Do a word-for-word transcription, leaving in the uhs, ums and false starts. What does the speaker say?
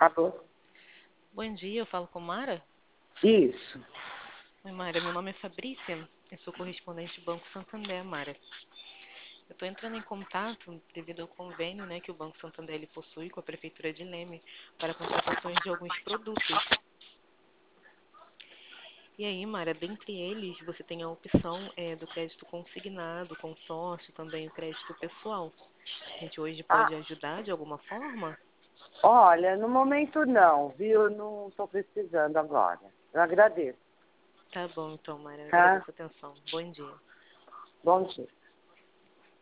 Alô? Bom dia, eu falo com Mara. Isso. Oi, Mara, meu nome é Fabrícia, eu sou correspondente do Banco Santander, Mara. Eu estou entrando em contato devido ao convênio, né, que o Banco Santander ele possui com a Prefeitura de Leme para contratações de alguns produtos. E aí, Mara, dentre eles você tem a opção é, do crédito consignado, consórcio, também o crédito pessoal. A gente hoje Ah, pode ajudar de alguma forma? olha, no momento não, viu? Eu não estou precisando agora. Eu agradeço, Tá bom, então, Mara, eu tá? agradeço a atenção. Bom dia. Bom dia.